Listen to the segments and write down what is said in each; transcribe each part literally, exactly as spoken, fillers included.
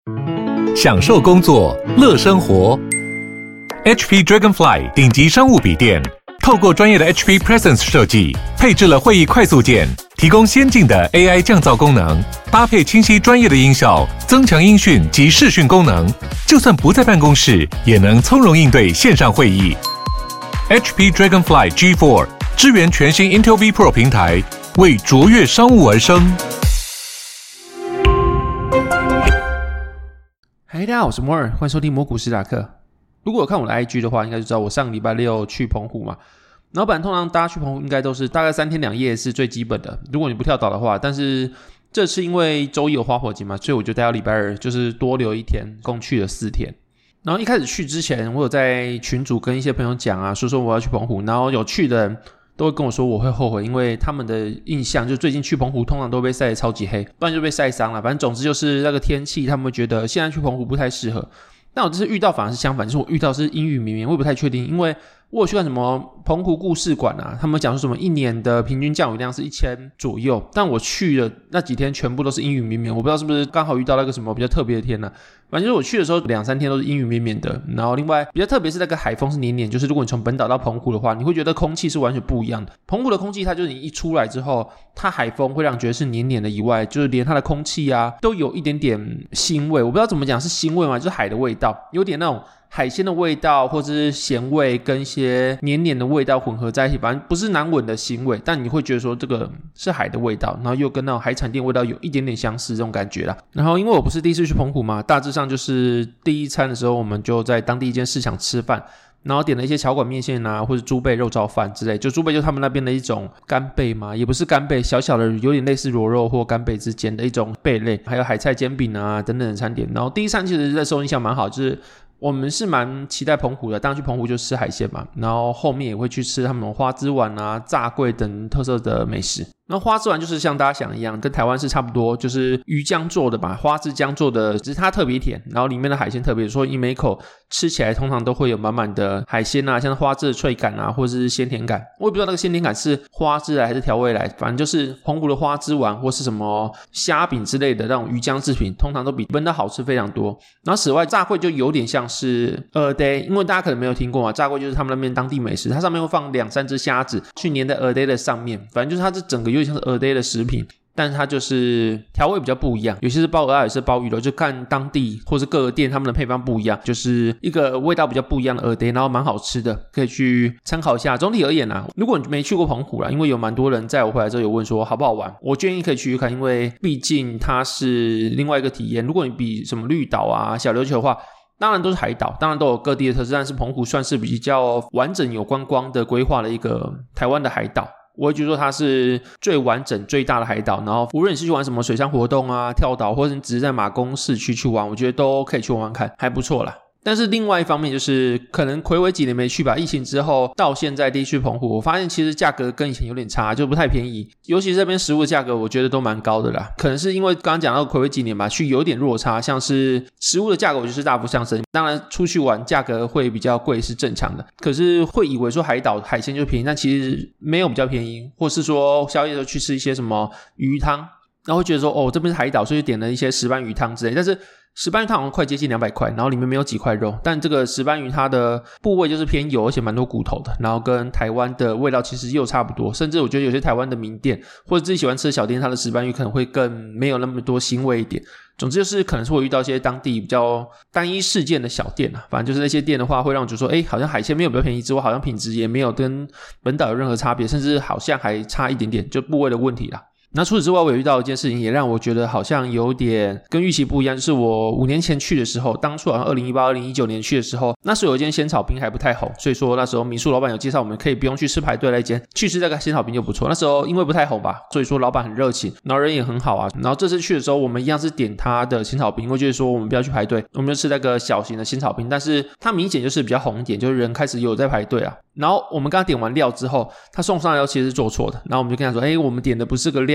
享受工作，乐生活。H P Dragonfly 顶级商务笔电，透过专业的 H P Presence 设计，配置了会议快速键，提供先进的 A I 降噪功能，搭配清晰专业的音效，增强音讯及视讯功能，就算不在办公室，也能从容应对线上会议。H P Dragonfly G 四 支援全新 Intel V Pro 平台，为卓越商务而生。 嗨，大家好，我是摩尔，欢迎收听摩股史塔克。如果有看我的 I G 的话，应该就知道我上个礼拜六去澎湖嘛。然后本来通常大家去澎湖应该都是大概三天两夜是最基本的，如果你不跳岛的话。但是这次因为周一有花火节嘛，所以我就待到礼拜二，就是多留一天，共去了四天。然后一开始去之前，我有在群组跟一些朋友讲啊，说说我要去澎湖，然后有去的人都会跟我说我会后悔，因为他们的印象就最近去澎湖通常都被晒得超级黑，不然就被晒伤了。反正总之就是那个天气，他们会觉得现在去澎湖不太适合。但我这次遇到反而是相反，就是我遇到是阴雨绵绵，我也不太确定，因为我有去看什么澎湖故事馆啊，他们讲说什么一年的平均降雨量是一千左右，但我去的那几天全部都是阴雨绵绵，我不知道是不是刚好遇到那个什么比较特别的天呢、啊？反正就是我去的时候两三天都是阴雨绵绵的，然后另外比较特别是那个海风是黏黏，就是如果你从本岛到澎湖的话，你会觉得空气是完全不一样的。澎湖的空气它就是你一出来之后，它海风会让你觉得是黏黏的以外，就是连它的空气啊都有一点点腥味，我不知道怎么讲是腥味嘛，就是海的味道，有点那种海鲜的味道或者是咸味跟一些黏黏的味道混合在一起，反正不是难闻的腥味，但你会觉得说这个是海的味道，然后又跟那种海产店味道有一点点相似这种感觉啦。然后因为我不是第一次去澎湖嘛，大致上就是第一餐的时候我们就在当地一间市场吃饭，然后点了一些桥管面线啊，或者猪背肉燥饭之类，就猪背就是他们那边的一种干贝嘛，也不是干贝，小小的有点类似螺肉或干贝之间的一种贝类，还有海菜煎饼啊等等的餐点。然后第一餐其实那时候印象蛮好，就是我们是蛮期待澎湖的，当然去澎湖就吃海鲜嘛，然后后面也会去吃他们花枝丸啊、炸桂等特色的美食。那花枝丸就是像大家想的一样，跟台湾是差不多，就是鱼浆做的吧，花枝浆做的，只是它特别甜，然后里面的海鲜特别，所以你每口吃起来通常都会有满满的海鲜啊，像花枝的脆感啊，或者是鲜甜感。我也不知道那个鲜甜感是花枝来还是调味来，反正就是澎湖的花枝丸或是什么虾饼之类的那种鱼浆制品，通常都比本岛好吃非常多。然后此外炸桂就有点像是蚵嗲，因为大家可能没有听过嘛，炸桂就是他们那边当地美食，它上面会放两三只虾子去粘在蚵嗲的上面，反正就是它这整个有点像是蚵嗲的食品，但是它就是调味比较不一样，有些是包蚵仔，有些是包鱼肉，就看当地或是各个店他们的配方不一样，就是一个味道比较不一样的蚵嗲，然后蛮好吃的，可以去参考一下。总体而言啊，如果你没去过澎湖啦，因为有蛮多人在我回来之后有问说好不好玩，我建议可以去去看，因为毕竟它是另外一个体验。如果你比什么绿岛啊、小琉球的话，当然都是海岛，当然都有各地的特色，但是澎湖算是比较完整有观光的规划的一个台湾的海岛。我会觉得说它是最完整最大的海岛，然后无论你是去玩什么水上活动啊、跳岛，或者你只是在马公市区去玩，我觉得都可以去玩玩看，还不错啦。但是另外一方面就是可能睽违几年没去吧，疫情之后到现在第一去澎湖，我发现其实价格跟以前有点差，就不太便宜，尤其是这边食物的价格我觉得都蛮高的啦。可能是因为刚刚讲到睽违几年吧，去有点落差，像是食物的价格我就是大幅上升，当然出去玩价格会比较贵是正常的，可是会以为说海岛海鲜就便宜，但其实没有比较便宜，或是说宵夜的时候去吃一些什么鱼汤，然后会觉得说哦这边是海岛，所以点了一些石斑鱼汤之类，但是石斑鱼它好像快接近两百块，然后里面没有几块肉，但这个石斑鱼它的部位就是偏油，而且蛮多骨头的，然后跟台湾的味道其实又差不多，甚至我觉得有些台湾的名店或者自己喜欢吃的小店，它的石斑鱼可能会更没有那么多腥味一点。总之就是可能是会遇到一些当地比较单一事件的小店啊，反正就是那些店的话会让我觉得说诶好像海鲜没有比较便宜之外，好像品质也没有跟本岛有任何差别，甚至好像还差一点点，就部位的问题啦。那除此之外，我有遇到一件事情也让我觉得好像有点跟预期不一样，就是我五年前去的时候，当初好像二零一八、二零一九年去的时候，那时候有一间仙草冰还不太红，所以说那时候民宿老板有介绍我们可以不用去吃排队那一间，去吃这个仙草冰就不错。那时候因为不太红吧，所以说老板很热情，然后人也很好啊。然后这次去的时候，我们一样是点他的仙草冰，我觉得说我们不要去排队，我们就吃那个小型的仙草冰，但是它明显就是比较红一点，就是人开始有在排队啊。然后我们刚刚点完料之后，他送上来其实是做错的，然后我们就跟他说诶我们点的不是个料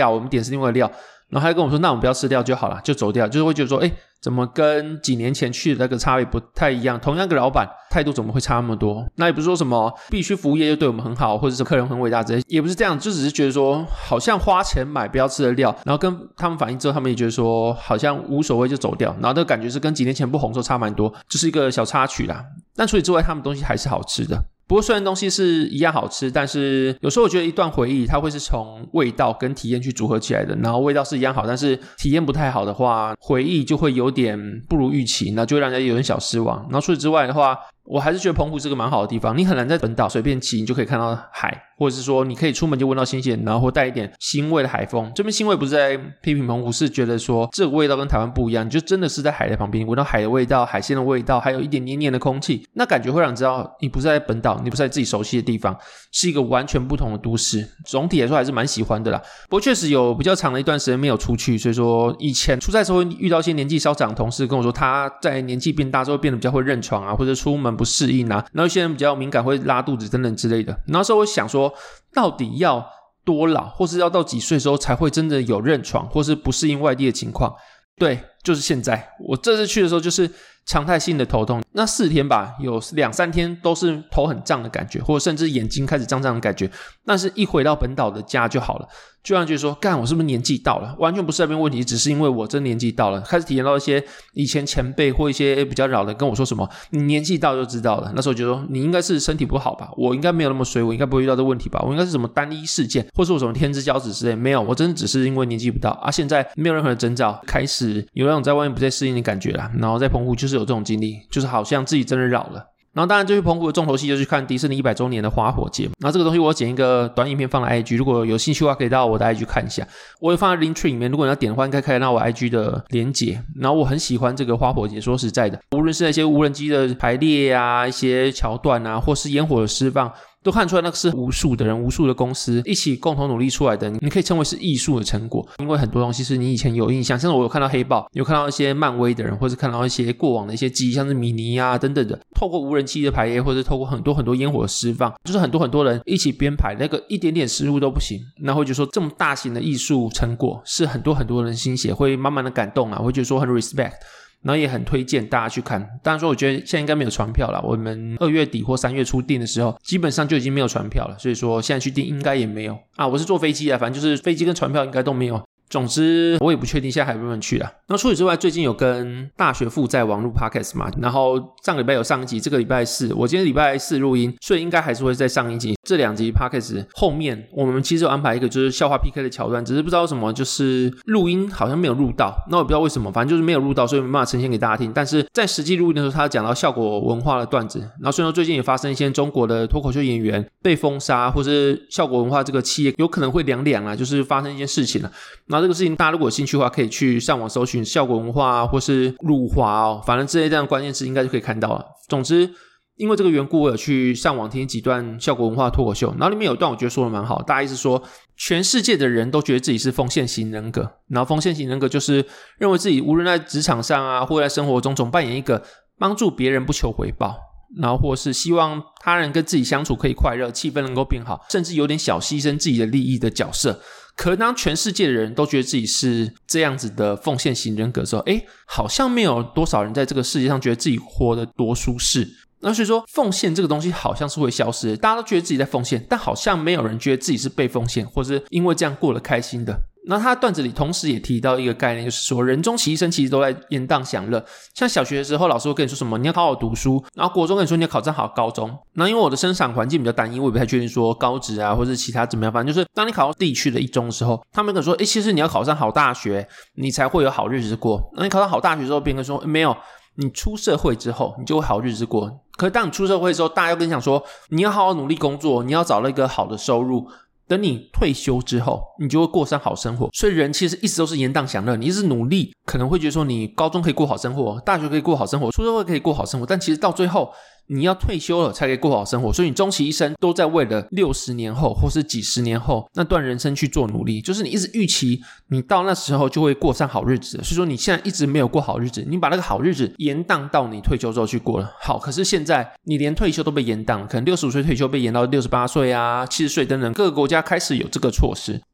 料，我们点是另外的料，然后他就跟我说那我们不要吃料就好了，就走掉，就是会觉得说诶怎么跟几年前去的那个差别不太一样，同样个老板态度怎么会差那么多。那也不是说什么必须服务业就对我们很好，或者是客人很伟大之类，也不是这样，就只是觉得说好像花钱买不要吃的料，然后跟他们反映之后，他们也觉得说好像无所谓就走掉，然后那个感觉是跟几年前不红的时候差蛮多，就是一个小插曲啦。但除此之外他们东西还是好吃的，不过虽然东西是一样好吃，但是有时候我觉得一段回忆它会是从味道跟体验去组合起来的，然后味道是一样好，但是体验不太好的话，回忆就会有点不如预期，那就会让人家有点小失望。然后除此之外的话，我还是觉得澎湖是个蛮好的地方，你很难在本岛随便骑你就可以看到海，或者是说你可以出门就闻到新鲜然后或带一点腥味的海风。这边腥味不是在批评澎湖，是觉得说这个味道跟台湾不一样，你就真的是在海的旁边，你闻到海的味道、海鲜的味道，还有一点黏黏的空气，那感觉会让你知道你不是在本岛，你不是在自己熟悉的地方，是一个完全不同的都市。总体来说还是蛮喜欢的啦。不过确实有比较长的一段时间没有出去，所以说以前出差的时候遇到一些年纪稍长的同事跟我说，他在年纪变大之后变得比较会认床啊，或者出门不适应啊，然后有些人比较敏感会拉肚子等等之类的。然后那时候我想说到底要多老或是要到几岁的时候才会真的有认床或是不适应外地的情况？对，就是现在。我这次去的时候就是常态性的头痛，那四天吧，有两三天都是头很胀的感觉，或者甚至眼睛开始胀胀的感觉，但是一回到本岛的家就好了，就让人觉得说干我是不是年纪到了，完全不是那边问题，只是因为我真年纪到了，开始体验到一些以前前辈或一些比较老的跟我说什么你年纪到就知道了，那时候就说你应该是身体不好吧，我应该没有那么衰，我应该不会遇到这个问题吧，我应该是什么单一事件，或是我什么天之骄子之类，没有，我真的只是因为年纪不到啊，现在没有任何的征兆，开始有那种在外面不再适应的感觉啦，然后在澎湖就是有这种经历，就是好像自己真的老了。然后当然就去澎湖的重头戏就去看迪士尼一百周年的花火节，然后这个东西我剪一个短影片放在 I G， 如果有兴趣的话可以到我的 I G 看一下，我会放在 Linktree 里面，如果你要点的话应该看到我 I G 的连结。然后我很喜欢这个花火节，说实在的，无论是那些无人机的排列啊，一些桥段啊，或是烟火的释放，都看出来那个是无数的人无数的公司一起共同努力出来的，你可以称为是艺术的成果。因为很多东西是你以前有印象，像是我有看到黑豹，有看到一些漫威的人，或是看到一些过往的一些记忆，像是米妮啊等等的，透过无人机的排列，或者透过很多很多烟火的释放，就是很多很多人一起编排，那个一点点失误都不行，那会觉得说这么大型的艺术成果是很多很多人心血，会慢慢的感动啊，会觉得说很 respect，然后也很推荐大家去看。当然说我觉得现在应该没有船票了，我们二月底或三月初订的时候基本上就已经没有船票了，所以说现在去订应该也没有啊。我是坐飞机啊，反正就是飞机跟船票应该都没有，总之我也不确定现在还有没有人去啦。那除此之外，最近有跟大学附在网路 podcast 嘛，然后上个礼拜有上一集，这个礼拜四我今天礼拜四录音，所以应该还是会再上一集。这两集 podcast 后面我们其实有安排一个就是笑话 P K 的桥段，只是不知道为什么就是录音好像没有录到，那我不知道为什么，反正就是没有录到，所以没办法呈现给大家听。但是在实际录音的时候他讲到效果文化的段子，然后虽然说最近也发生一些中国的脱口秀演员被封杀，或是效果文化这个企业有可能会凉凉啦，就是发生一件事情啦。然后这个事情大家如果有兴趣的话可以去上网搜寻效果文化啊，或是辱华哦，反正这些这样的关键词应该就可以看到了。总之因为这个缘故我有去上网听几段效果文化脱口秀，然后里面有一段我觉得说的蛮好，大意是说全世界的人都觉得自己是奉献型人格，然后奉献型人格就是认为自己无论在职场上啊或者在生活中总扮演一个帮助别人不求回报，然后或是希望他人跟自己相处可以快乐，气氛能够变好，甚至有点小牺牲自己的利益的角色。可是当全世界的人都觉得自己是这样子的奉献型人格的时候，诶，好像没有多少人在这个世界上觉得自己活得多舒适。那所以说奉献这个东西好像是会消失的，大家都觉得自己在奉献，但好像没有人觉得自己是被奉献，或是因为这样过得开心的。那他的段子里同时也提到一个概念，就是说人终其一生其实都在延宕享乐。像小学的时候老师会跟你说什么你要好好读书，然后国中跟你说你要考上好高中，那因为我的生长环境比较单一，我也不太确定说高职啊或是其他怎么样，反正就是当你考到地区的一中的时候，他们跟你说诶，其实你要考上好大学你才会有好日子过。那你考上好大学之后别人说没有，你出社会之后你就会好日子过。可是当你出社会之后，大家又跟你讲说你要好好努力工作，你要找到一个好的收入，等你退休之后你就会过上好生活。所以人其实一直都是延宕享乐，你一直努力可能会觉得说你高中可以过好生活，大学可以过好生活，出社会可以过好生活，但其实到最后你要退休了才可以过好生活。所以你终其一生都在为了六十年后或是几十年后那段人生去做努力，就是你一直预期你到那时候就会过上好日子，所以说你现在一直没有过好日子，你把那个好日子延宕到你退休之后去过了。好，可是现在你连退休都被延宕了，可能六十五岁退休被延到六十八岁啊七十岁等等，各个国家开始有这个措施。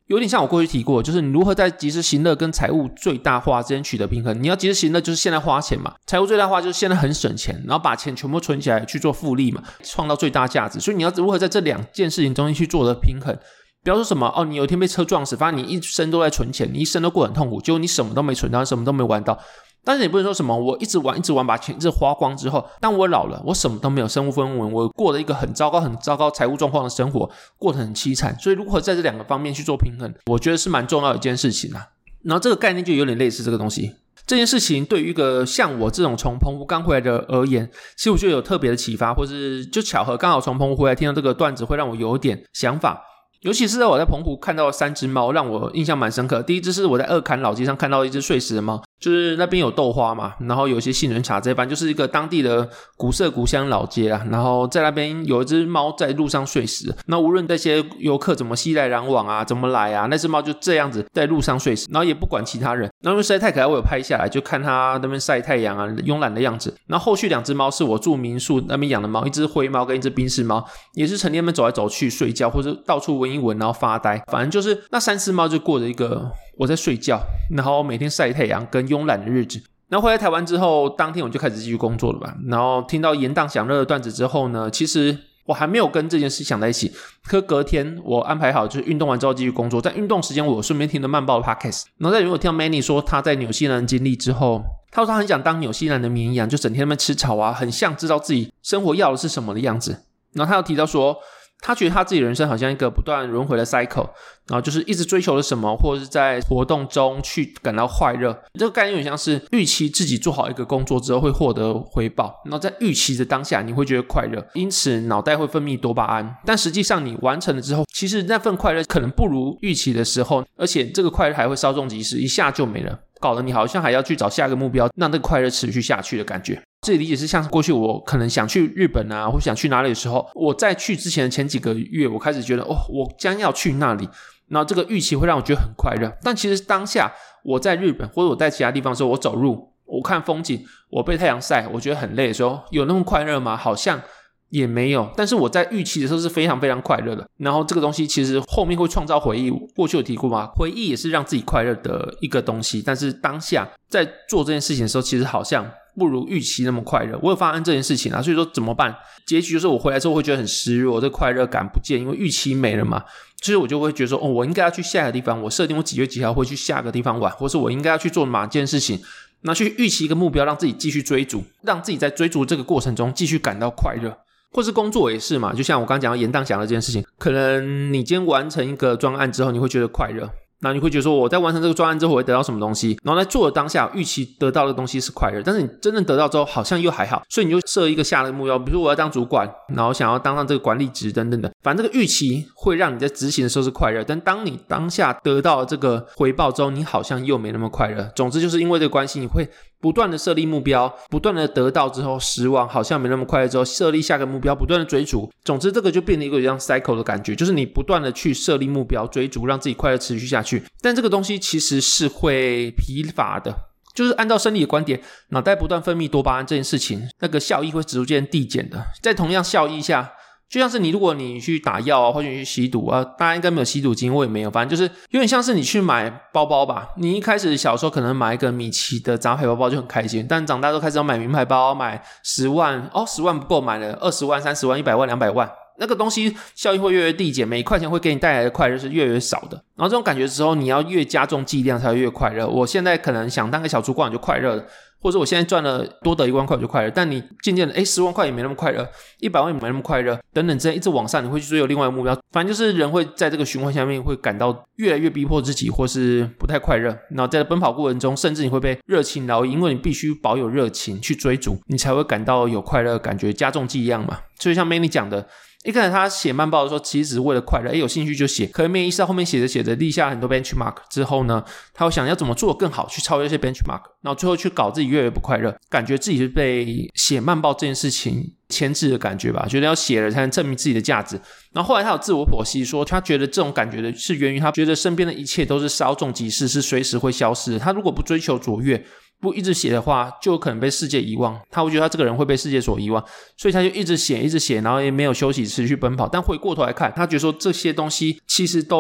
有点像我过去提过，就是你如何在及时行乐跟财务最大化之间取得平衡。你要及时行乐就是现在花钱嘛，财务最大化就是现在很省钱，然后把钱全部存起来去做复利嘛，创造最大价值。所以你要如何在这两件事情中间去做的平衡。不要说什么哦，你有一天被车撞死，发现你一生都在存钱，你一生都过很痛苦，结果你什么都没存到，什么都没玩到。但是你不能说什么我一直玩一直玩把钱一直花光之后，当我老了我什么都没有，身无分文，我过了一个很糟糕很糟糕财务状况的生活，过得很凄惨。所以如何在这两个方面去做平衡，我觉得是蛮重要的一件事情啊。然后这个概念就有点类似这个东西。这件事情对于一个像我这种从澎湖刚回来的而言，其实我觉得有特别的启发，或是就巧合刚好从澎湖回来听到这个段子，会让我有点想法。尤其是在我在澎湖看到三只猫，让我印象蛮深刻。第一只是我在二坎老街上看到一只睡死的猫，就是那边有豆花嘛，然后有一些杏仁茶这些，反正就是一个当地的古色古香老街啊。然后在那边有一只猫在路上睡死，那无论这些游客怎么熙来攘往啊，怎么来啊，那只猫就这样子在路上睡死，然后也不管其他人。然后因为实在太可爱，我有拍下来，就看它那边晒太阳啊，慵懒的样子。然后后续两只猫是我住民宿那边养的猫，一只灰猫跟一只宾士猫，也是成天那边走来走去睡觉，或者到处闻一闻然后发呆。反正就是那三只猫就过着一个我在睡觉，然后每天晒太阳跟慵懒的日子。然后回来台湾之后，当天我就开始继续工作了吧。然后听到延宕享乐的段子之后呢，其实我还没有跟这件事想在一起。可隔天我安排好就是运动完之后继续工作，在运动时间我有顺便听了慢报的 podcast。然后在里面我听到 Manny 说他在纽西兰的经历之后，他说他很想当纽西兰的绵羊，就整天在那边吃草啊，很像知道自己生活要的是什么的样子。然后他又提到说他觉得他自己人生好像一个不断轮回的 cycle， 然后就是一直追求了什么，或者是在活动中去感到快乐。这个概念有点像是预期自己做好一个工作之后会获得回报，然后在预期的当下你会觉得快乐，因此脑袋会分泌多巴胺。但实际上你完成了之后，其实那份快乐可能不如预期的时候，而且这个快乐还会稍纵即逝，一下就没了，搞得你好像还要去找下个目标，让这个快乐持续下去的感觉。这里理解是像过去我可能想去日本啊，或想去哪里的时候，我在去之前的前几个月，我开始觉得哦，我将要去那里，然后这个预期会让我觉得很快乐。但其实当下我在日本或者我在其他地方的时候，我走路，我看风景，我被太阳晒，我觉得很累的时候，有那么快乐吗？好像也没有。但是我在预期的时候是非常非常快乐的。然后这个东西其实后面会创造回忆，过去有提过吗？回忆也是让自己快乐的一个东西，但是当下在做这件事情的时候，其实好像不如预期那么快乐。我有发现这件事情啊，所以说怎么办？结局就是我回来之后会觉得很失落，这快乐感不见，因为预期没了嘛。所以我就会觉得说，哦，我应该要去下一个地方，我设定我几月几号会去下个地方玩，或是我应该要去做哪件事情，那去预期一个目标，让自己继续追逐，让自己在追逐这个过程中继续感到快乐。或是工作也是嘛，就像我刚刚讲到延宕享乐这件事情，可能你今天完成一个专案之后，你会觉得快乐，那你会觉得说我在完成这个专案之后我会得到什么东西，然后在做的当下预期得到的东西是快乐，但是你真正得到之后好像又还好，所以你就设一个下的目标，比如说我要当主管，然后想要当上这个管理职等等的，反正这个预期会让你在执行的时候是快乐，但当你当下得到这个回报之后，你好像又没那么快乐。总之就是因为这个关系，你会不断的设立目标，不断的得到之后失望，好像没那么快乐之后设立下个目标，不断的追逐，总之这个就变成一个像 cycle 的感觉，就是你不断的去设立目标追逐，让自己快乐持续下去。但这个东西其实是会疲乏的，就是按照生理的观点，脑袋不断分泌多巴胺这件事情，那个效益会逐渐递减的。在同样效益下，就像是你如果你去打药啊，或者你去吸毒啊，大家应该没有吸毒经验，我也没有，反正就是有点像是你去买包包吧，你一开始小时候可能买一个米奇的杂牌包包就很开心，但长大都开始要买名牌包，买十万，哦十万不够，买了二十万、三十万、一百万、两百万，那个东西效益会越来越递减，每一块钱会给你带来的快乐是越来越少的。然后这种感觉之后，你要越加重剂量才会越快乐。我现在可能想当个小主管就快乐了，或者我现在赚了多得一万块我就快乐，但你渐渐的诶十万块也没那么快乐，一百万也没那么快乐，等等之类一直往上，你会去追求另外一个目标，反正就是人会在这个循环下面会感到越来越逼迫自己，或是不太快乐。然后在奔跑过程中，甚至你会被热情劳役，因为你必须保有热情去追逐，你才会感到有快乐的感觉，加重剂量嘛。所以像 Manny 讲的，一开始他写慢报的时候其实只是为了快乐，诶有兴趣就写，可能没意识到后面写着写着立下很多 benchmark 之后呢，他会想要怎么做更好，去超越这些 benchmark， 然后最后去搞自己越来越不快乐，感觉自己是被写慢报这件事情牵制的感觉吧，觉得要写了才能证明自己的价值。然后后来他有自我剖析说，他觉得这种感觉的是源于他觉得身边的一切都是稍纵即逝，是随时会消失的。他如果不追求卓越，不一直写的话，就有可能被世界遗忘，他会觉得他这个人会被世界所遗忘，所以他就一直写一直写，然后也没有休息持续奔跑。但回过头来看，他觉得说这些东西其实都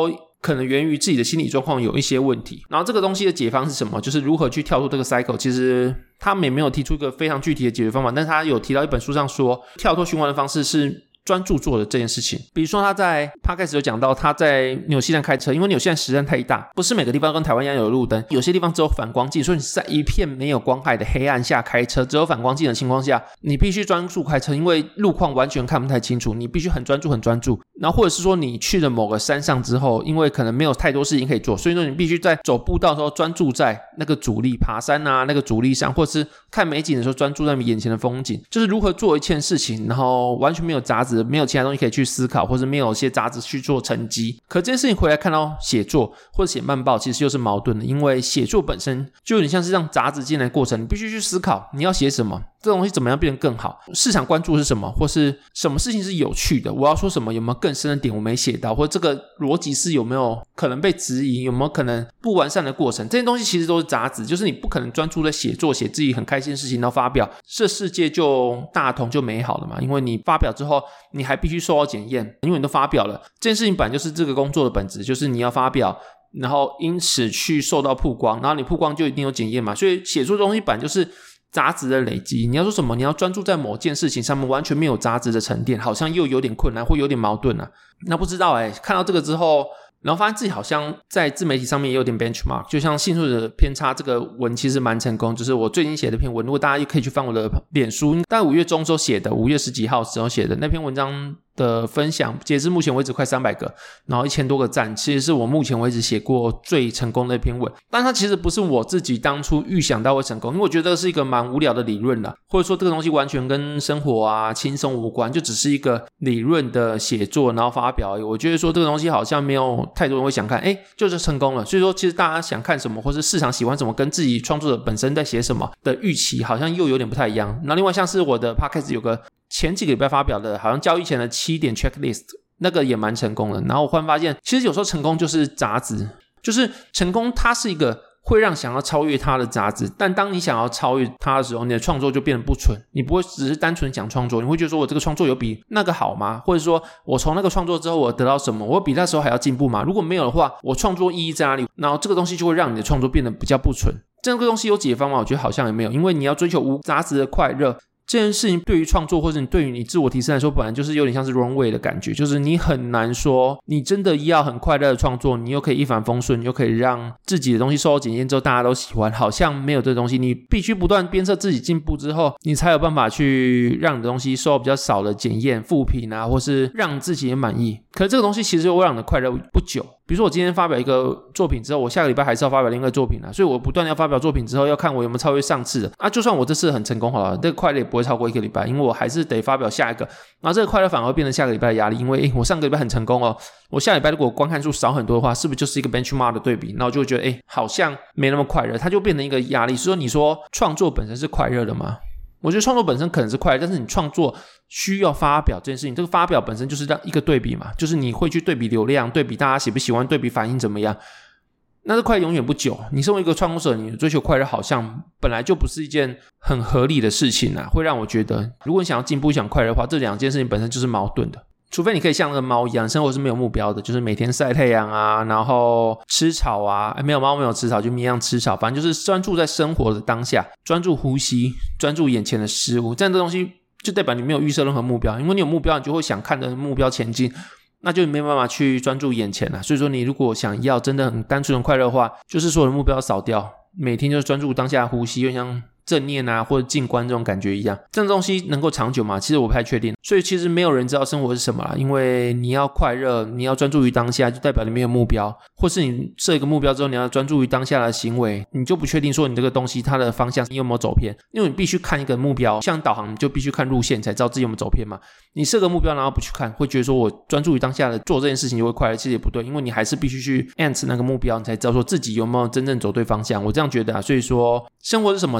可能源于自己的心理状况有一些问题。然后这个东西的解方是什么？就是如何去跳出这个 cycle。其实他们也没有提出一个非常具体的解决方法，但是他有提到一本书上说，跳脱循环的方式是专注做的这件事情。比如说他在 podcast 有讲到他在纽西兰开车，因为纽西兰实在太大，不是每个地方跟台湾一样有路灯，有些地方只有反光镜，所以你是在一片没有光害的黑暗下开车，只有反光镜的情况下，你必须专注开车，因为路况完全看不太清楚，你必须很专注很专注。然后或者是说你去了某个山上之后，因为可能没有太多事情可以做，所以说你必须在走步道的时候专注在那个阻力，爬山啊那个阻力上，或者是看美景的时候专注在你眼前的风景，就是如何做一件事情，然后完全没有杂质，没有其他东西可以去思考，或者没有一些杂质去做成绩。可这件事情回来看到写作或者写慢报，其实又是矛盾的，因为写作本身就有点像是让杂质进来的过程，你必须去思考你要写什么，这东西怎么样变得更好，市场关注是什么，或是什么事情是有趣的，我要说什么，有没有更深的点我没写到，或者这个逻辑是有没有可能被质疑，有没有可能不完善的过程，这些东西其实都是杂质，就是你不可能专注在写作写自己很开心的事情然后发表，这世界就大同就美好了嘛。因为你发表之后你还必须受到检验，因为你都发表了，这件事情本来就是这个工作的本质，就是你要发表，然后因此去受到曝光，然后你曝光就一定有检验嘛，所以写作的东西本来就是杂质的累积。你要说什么，你要专注在某件事情上面，完全没有杂质的沉淀，好像又有点困难或有点矛盾啊。那不知道诶，看到这个之后，然后发现自己好像在自媒体上面也有点 benchmark， 就像幸存者偏差这个文其实蛮成功，就是我最近写的篇文，如果大家可以去翻我的脸书，大概五月中时候写的，五月十几号时候写的那篇文章的分享，截至目前为止快三百个，然后一千多个赞，其实是我目前为止写过最成功的一篇文。但它其实不是我自己当初预想到会成功，因为我觉得是一个蛮无聊的理论啦，或者说这个东西完全跟生活啊轻松无关，就只是一个理论的写作然后发表而已。我觉得说这个东西好像没有太多人会想看，诶就是成功了。所以说其实大家想看什么，或是市场喜欢什么，跟自己创作者本身在写什么的预期好像又有点不太一样。然后另外像是我的 podcast 有个前几个礼拜发表的，好像交易前的七点 checklist， 那个也蛮成功的。然后我忽然发现其实有时候成功就是杂质，就是成功它是一个会让想要超越它的杂质，但当你想要超越它的时候，你的创作就变得不纯，你不会只是单纯想创作，你会觉得说我这个创作有比那个好吗？或者说我从那个创作之后我得到什么，我比那时候还要进步吗？如果没有的话，我创作意义在哪里？然后这个东西就会让你的创作变得比较不纯。这个东西有解方吗？我觉得好像也没有，因为你要追求无杂质的快乐，这件事情对于创作或者你对于你自我提升来说，本来就是有点像是 wrong way 的感觉，就是你很难说你真的要很快乐的创作，你又可以一帆风顺，你又可以让自己的东西受到检验之后大家都喜欢，好像没有这东西。你必须不断鞭策自己进步之后，你才有办法去让你的东西受到比较少的检验负评啊，或是让自己也满意。可是这个东西其实会让你的快乐不久，比如说我今天发表一个作品之后，我下个礼拜还是要发表另一个作品啊，所以我不断要发表作品之后要看我有没有超越上次的啊。就算我这次很成功好了，这个快乐也不会超过一个礼拜，因为我还是得发表下一个，然后这个快乐反而会变成下个礼拜的压力，因为诶我上个礼拜很成功哦，我下礼拜如果观看数少很多的话，是不是就是一个 benchmark 的对比，然后就会觉得诶好像没那么快乐，它就变成一个压力。所以说你说创作本身是快乐的吗？我觉得创作本身可能是快乐，但是你创作需要发表这件事情，这个发表本身就是一个对比嘛，就是你会去对比流量，对比大家喜不喜欢，对比反应怎么样，那这快乐永远不久。你身为一个创作者，你追求快乐好像本来就不是一件很合理的事情啊，会让我觉得如果你想要进步想快乐的话，这两件事情本身就是矛盾的。除非你可以像那个猫一样，生活是没有目标的，就是每天晒太阳啊，然后吃草啊，没有猫没有吃草，就一样吃草，反正就是专注在生活的当下，专注呼吸，专注眼前的事物。这样的东西就代表你没有预设任何目标，因为你有目标你就会想看着目标前进，那就没办法去专注眼前了。所以说你如果想要真的很单纯的快乐的话，就是所有的目标扫掉，每天就是专注当下呼吸，就像正念啊或者静观这种感觉一样。这种东西能够长久吗？其实我不太确定。所以其实没有人知道生活是什么啦，因为你要快乐，你要专注于当下，就代表你没有目标，或是你设一个目标之后你要专注于当下的行为，你就不确定说你这个东西它的方向你有没有走偏，因为你必须看一个目标，像导航你就必须看路线才知道自己有没有走偏嘛。你设个目标然后不去看，会觉得说我专注于当下的做这件事情就会快乐，其实也不对，因为你还是必须去 answer 那个目标，你才知道说自己有没有真正走对方向。我这样觉得啊。所以说生活是什么，其实好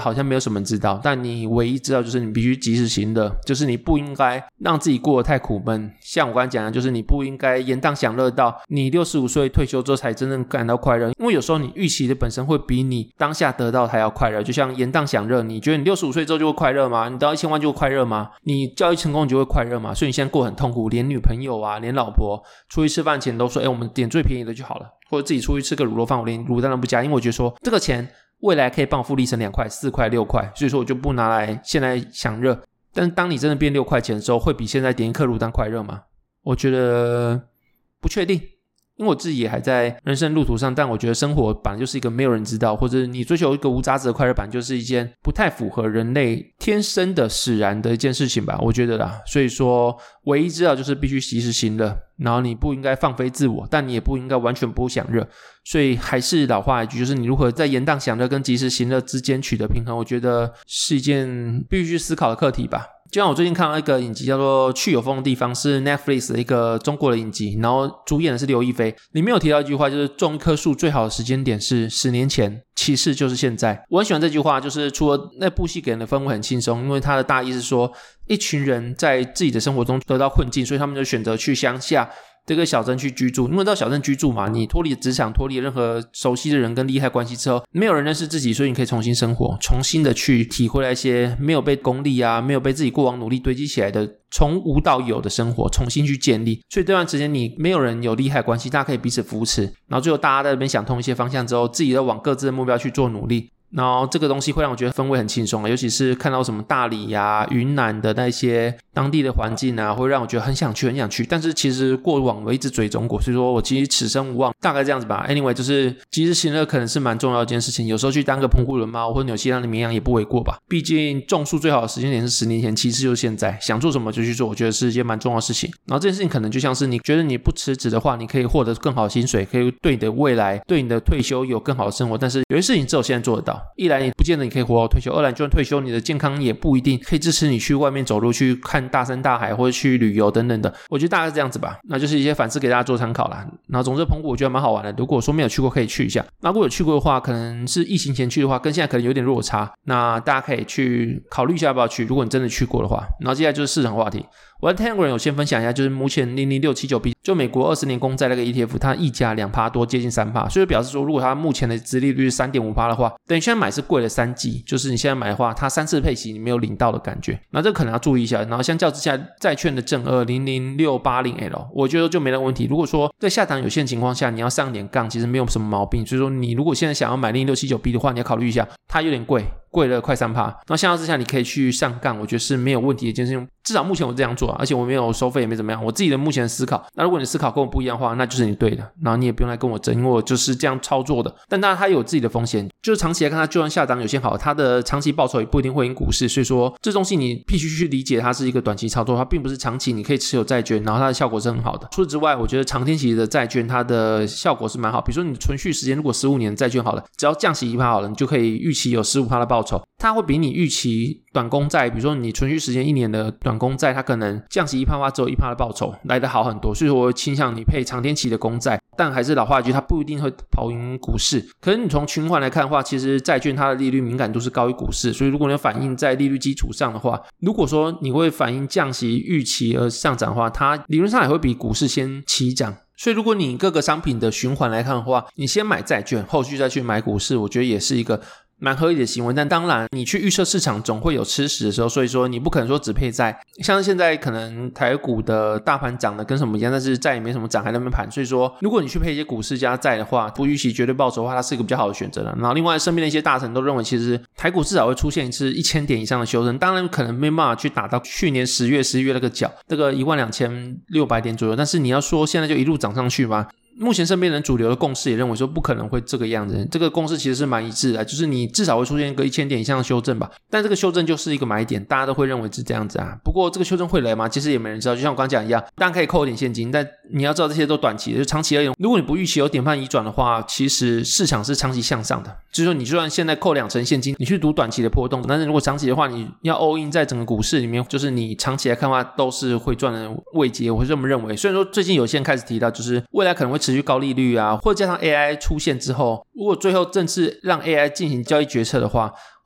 好像没有什么人知道，但你唯一知道就是你必须及时行乐，就是你不应该让自己过得太苦闷。像我刚才讲的，就是你不应该延宕享乐到你六十五岁退休之后才真正感到快乐，因为有时候你预期的本身会比你当下得到还要快乐。就像延宕享乐，你觉得你六十五岁之后就会快乐吗？你得到一千万就会快乐吗？你交易成功你就会快乐吗？所以你现在过得很痛苦，连女朋友啊连老婆出去吃饭前都说，诶我们点最便宜的就好了，或者自己出去吃个卤肉饭我连卤蛋都不加，因为我觉得说这个钱未来可以帮我复利成两块四块六块，所以说我就不拿来现在享乐。但是当你真的变六块钱的时候，会比现在点一颗卤蛋快乐吗？我觉得不确定，因为我自己也还在人生路途上，但我觉得生活本来就是一个没有人知道，或者你追求一个无杂质的快乐版，就是一件不太符合人类天生的使然的一件事情吧，我觉得啦。所以说唯一知道就是必须及时行乐，然后你不应该放飞自我，但你也不应该完全不享乐。所以还是老话一句，就是你如何在延宕享乐跟及时行乐之间取得平衡，我觉得是一件必须思考的课题吧。就像我最近看到一个影集叫做《去有风的地方》，是 Netflix 的一个中国的影集，然后主演的是刘亦菲。里面有提到一句话，就是种一棵树最好的时间点是十年前，其实就是现在。我很喜欢这句话，就是除了那部戏给人的氛围很轻松，因为它的大意是说一群人在自己的生活中得到困境，所以他们就选择去乡下这个小镇去居住。因为到小镇居住嘛，你脱离职场，脱离任何熟悉的人跟利害关系之后，没有人认识自己，所以你可以重新生活，重新的去体会那些没有被功利啊，没有被自己过往努力堆积起来的从无到有的生活，重新去建立。所以这段时间你没有人有利害关系，大家可以彼此扶持，然后最后大家在那边想通一些方向之后，自己都往各自的目标去做努力。然后这个东西会让我觉得氛围很轻松，尤其是看到什么大理啊云南的那些当地的环境啊，会让我觉得很想去很想去。但是其实过往我一直追踪过，所以说我其实此生无望，大概这样子吧。 Anyway 就是及时行乐可能是蛮重要的一件事情，有时候去当个澎湖人猫或者纽西兰的绵羊也不为过吧。毕竟种树最好的时间点是十年前，其实就是现在，想做什么就去做，我觉得是一件蛮重要的事情。然后这件事情可能就像是你觉得你不辞职的话，你可以获得更好的薪水，可以对你的未来对你的退休有更好的生活，但是有些事情只有现在做得到，一来你不见得你可以活到退休，二来就算退休你的健康也不一定可以支持你去外面走路去看大山大海或者去旅游等等的。我觉得大概是这样子吧，那就是一些反思给大家做参考啦。然后总之澎湖我觉得蛮好玩的，如果说没有去过可以去一下，那如果有去过的话可能是疫情前去的话跟现在可能有点落差，那大家可以去考虑一下要不要去，如果你真的去过的话。然后接下来就是市场话题，我在 Telegram 有先分享一下，就是目前零零六七九 B 就美国二十年公债那个 E T F， 它溢价 百分之二 多，接近 百分之三， 所以表示说如果它目前的殖利率是 百分之三点五 的话，等于现在买是贵了三季，就是你现在买的话它三次配息你没有领到的感觉，那这个可能要注意一下。然后相较之下债券的正二 零零六八零 L 我觉得就没那问题，如果说在下档有限情况下你要上点杠其实没有什么毛病，所以说你如果现在想要买零零六七九 B 的话，你要考虑一下它有点贵，贵了快 百分之三， 然后相较之下你可以去上杠，我觉得是没有问题的一件事情，至少目前我这样做、啊、而且我没有收费也没怎么样，我自己的目前的思考。那如果你思考跟我不一样的话，那就是你对的，然后你也不用来跟我争，因为我就是这样操作的。但当然它有自己的风险，就是长期来看它就算下档有些好，它的长期报酬也不一定会赢股市，所以说这东西你必须去理解它是一个短期操作，它并不是长期你可以持有债券然后它的效果是很好的。除此之外我觉得长天期的债券它的效果是蛮好，比如说你存续时间如果十五年的债券好了，只要降息 百分之一 好了，你就可以预期有 百分之十五 的报酬，它会比你预期短公债，比如说你存续时间一年的短公债，它可能降息 百分之一 只有 百分之一 的报酬来得好很多，所以说我会倾向你配长天期的公债，但还是老话一句，它不一定会跑赢股市。可是你从循环来看的话，其实债券它的利率敏感度是高于股市，所以如果你反映在利率基础上的话，如果说你会反映降息预期而上涨的话，它理论上也会比股市先起涨。所以如果你各个商品的循环来看的话，你先买债券后续再去买股市，我觉得也是一个蛮合理的行为。但当然你去预测市场总会有吃屎的时候，所以说你不可能说只配债，像现在可能台股的大盘涨的跟什么一样，但是债也没什么涨还在那边盘，所以说如果你去配一些股市加债的话，不预期绝对报酬的话，它是一个比较好的选择了。然后另外身边的一些大臣都认为其实台股至少会出现一次一千点以上的修正，当然可能没办法去打到去年十月十一月那个角，这个一万两千六百点左右，但是你要说现在就一路涨上去吗？目前身边人主流的共识也认为说不可能会这个样子，这个共识其实是蛮一致的，就是你至少会出现一个一千点以上的修正吧，但这个修正就是一个买点，大家都会认为是这样子啊。不过这个修正会来吗？其实也没人知道，就像我刚刚讲一样，当然可以扣一点现金，但你要知道这些都短期的，就长期而言，如果你不预期有典范移转的话，其实市场是长期向上的，就是说你就算现在扣两成现金，你去赌短期的波动，但是如果长期的话，你要 all in 在整个股市里面，就是你长期来看的话都是会赚的位阶，我会这么认为。虽然说最近有些人开始提到就是未来可能会持续高利率啊，或者加上 A I 出现之后，如果最后正式让 A I 进行交易决策的话，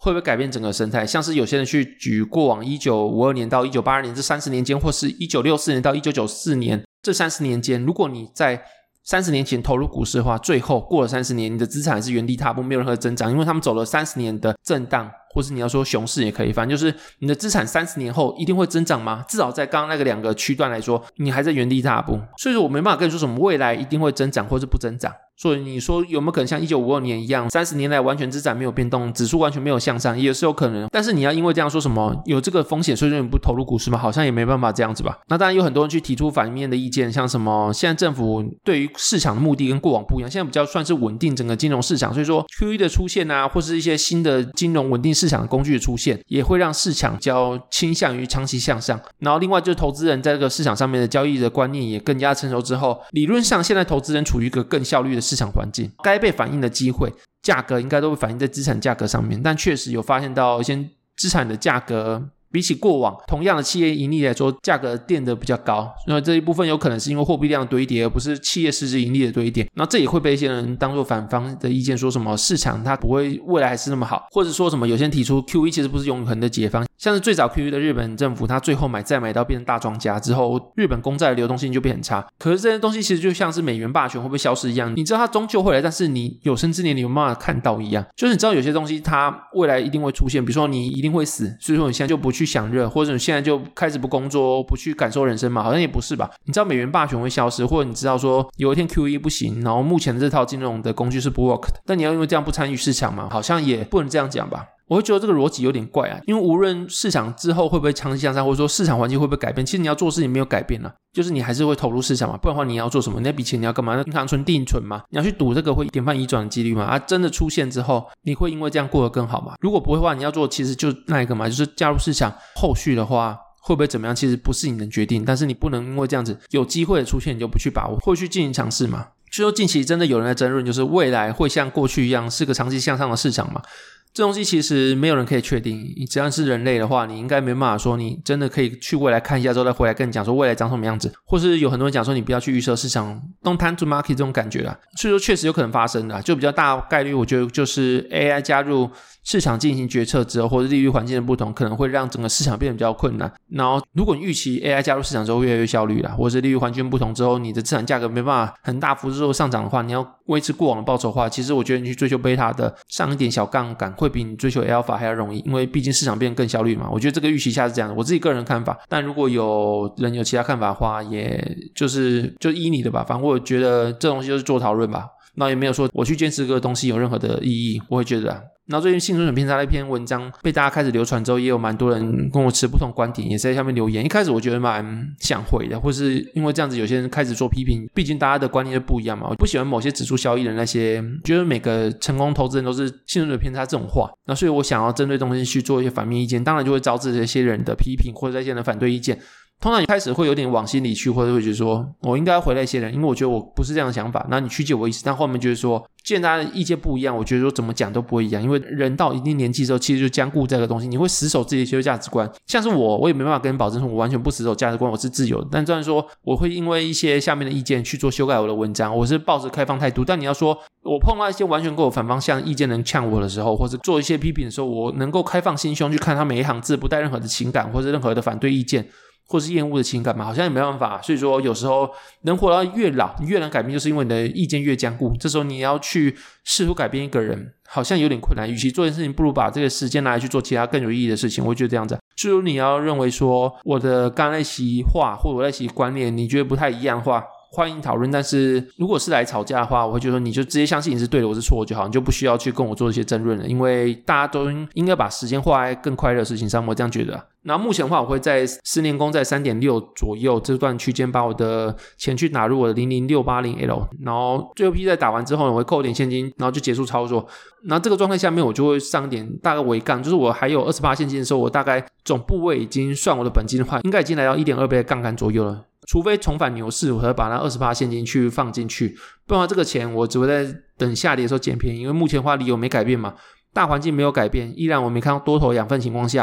会不会改变整个生态？像是有些人去举过往一九五二年到一九八二年这三十年间，或是一九六四年到一九九四年这三十年间，如果你在三十年前投入股市的话，最后过了三十年，你的资产还是原地踏步，没有任何增长，因为他们走了三十年的震荡，或是你要说熊市也可以，反正就是你的资产三十年后一定会增长吗？至少在刚刚那个两个区段来说，你还在原地踏步，所以说我没办法跟你说什么未来一定会增长或是不增长。所以你说有没有可能像一九五二年一样，三十年来完全资产没有变动，指数完全没有向上，也是有可能。但是你要因为这样说什么有这个风险，所以说你不投入股市吗？好像也没办法这样子吧。那当然有很多人去提出反面的意见，像什么现在政府对于市场的目的跟过往不一样，现在比较算是稳定整个金融市场，所以说 Q E 的出现啊，或是一些新的金融稳定市场的工具的出现，也会让市场比较倾向于长期向上。然后另外就是投资人在这个市场上面的交易的观念也更加成熟之后，理论上现在投资人处于一个更效率的市场环境，该被反映的机会价格应该都会反映在资产价格上面，但确实有发现到一些资产的价格比起过往同样的企业盈利来说，价格垫得比较高，所以这一部分有可能是因为货币量的堆叠，而不是企业实质盈利的堆叠。那这也会被一些人当作反方的意见，说什么市场它不会未来还是那么好，或者说什么有些人提出 Q E 其实不是永恒的解方，像是最早 Q E 的日本政府，它最后买债买到变成大庄家之后，日本公债的流动性就变很差。可是这些东西其实就像是美元霸权会不会消失一样，你知道它终究会来，但是你有生之年你有没有办法看到一样，就是你知道有些东西它未来一定会出现，比如说你一定会死，所以说你现在就不去享乐，或者你现在就开始不工作，不去感受人生嘛？好像也不是吧。你知道美元霸权会消失，或者你知道说有一天 Q E 不行，然后目前的这套金融的工具是不 work 的，但你要因为这样不参与市场嘛？好像也不能这样讲吧。我会觉得这个逻辑有点怪啊，因为无论市场之后会不会长期向上，或者说市场环境会不会改变，其实你要做事情没有改变啊，就是你还是会投入市场嘛，不然的话你要做什么？那笔钱你要干嘛？那银行存定存嘛，你要去赌这个会典范移转的几率嘛？啊，真的出现之后，你会因为这样过得更好吗？如果不会的话，你要做其实就那一个嘛，就是加入市场，后续的话会不会怎么样其实不是你能决定，但是你不能因为这样子有机会的出现你就不去把握，会去进行尝试嘛。所以说近期真的有人在争论，就是未来会像过去一样是个长期向上的市场嘛？这东西其实没有人可以确定，你只要是人类的话，你应该没办法说你真的可以去未来看一下之后再回来跟你讲说未来长什么样子，或是有很多人讲说你不要去预测市场 don't time to market 这种感觉啦。所以说确实有可能发生的，就比较大概率我觉得就是 A I 加入市场进行决策之后，或者利率环境的不同，可能会让整个市场变得比较困难。然后如果你预期 A I 加入市场之后越来越效率啦，或者是利率环境不同之后你的资产价格没办法很大幅度上涨的话，你要维持过往的报酬的话，其实我觉得你去追求贝塔的上一点小杠杆会比你追求 Alpha 还要容易，因为毕竟市场变得更效率嘛。我觉得这个预期下是这样的，我自己个人的看法，但如果有人有其他看法的话，也就是就依你的吧，反正我觉得这东西就是做讨论吧，那也没有说我去坚持这个东西有任何的意义，我会觉得啊。然后最近幸存者偏差那篇文章被大家开始流传之后，也有蛮多人跟我持不同观点，也是在下面留言。一开始我觉得蛮想回的，或是因为这样子有些人开始做批评，毕竟大家的观念就不一样嘛。我不喜欢某些指数效益的那些觉得每个成功投资人都是幸存者偏差这种话，那所以我想要针对东西去做一些反面意见，当然就会招致这些人的批评或者这些人的反对意见。通常一开始会有点往心里去，或者会觉得说我应该回来一些人，因为我觉得我不是这样的想法，那你曲解我意思。但后面觉得说既然大家的意见不一样，我觉得说怎么讲都不会一样，因为人到一定年纪之后其实就僵固这个东西，你会死守自己的一些价值观。像是我我也没办法跟你保证说我完全不死守价值观，我是自由的，但虽然说我会因为一些下面的意见去做修改我的文章，我是抱着开放态度。但你要说我碰到一些完全跟我反方向意见能呛我的时候，或者做一些批评的时候，我能够开放心胸去看他每一行字，不带任何的情感或者任何的反对意见或是厌恶的情感嘛，好像也没办法。所以说有时候能活到越老你越能改变，就是因为你的意见越坚固，这时候你要去试图改变一个人好像有点困难，与其做件事情不如把这个时间拿来去做其他更有意义的事情，我会觉得这样子。所以你要认为说我的刚才那席话或者我那席观念你觉得不太一样的话，欢迎讨论，但是如果是来吵架的话，我会觉得你就直接相信你是对的，我是错的就好，你就不需要去跟我做一些争论了，因为大家都应该把时间花在更快乐的事情上，我这样觉得。然后目前的话我会在十年公在 三点六 左右这段区间把我的钱去打入我的零零六八零 L， 然后最后批在打完之后呢，我会扣点现金，然后就结束操作。然后这个状态下面我就会上点大概微杠，就是我还有 百分之二十八 现金的时候，我大概总部位已经算我的本金的话应该已经来到 一点二 倍的杠杆左右了，除非重返牛市我才会把那 百分之二十八 现金去放进去，不然这个钱我只会在等下跌的时候捡便宜，因为目前的话理由没改变嘛，大环境没有改变，依然我没看到多头养分情况下，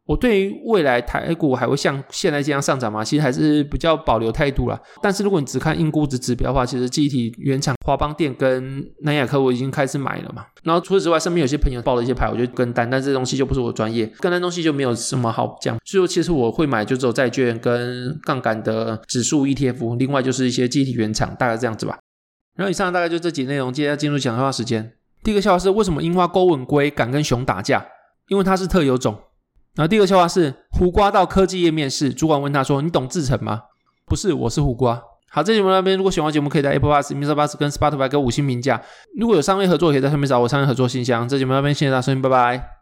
我对于未来台股还会像现在这样上涨吗？其实还是比较保留态度啦。但是如果你只看硬估值指标的话，其实记忆体原厂华邦电跟南亚科我已经开始买了嘛。然后除此之外，身边有些朋友报了一些牌，我就跟单，但这东西就不是我专业，跟单东西就没有什么好讲。所以说其实我会买就只有债券跟杠杆的指数 E T F， 另外就是一些记忆体原厂，大概这样子吧。然后以上大概就这几内容，接下来进入讲笑话时间。第一个笑话是为什么樱花钩吻龟敢跟熊打架？因为它是特有种。然后第二个笑话是胡瓜到科技业面试，主管问他说你懂制程吗？不是，我是胡瓜。好，这节目那边如果喜欢节目可以在 Apple Podcast、Mr. Bus 跟 Spotify 给五星评价，如果有商业合作可以在上面找我商业合作信箱。这节目那边谢谢大家收听，拜拜。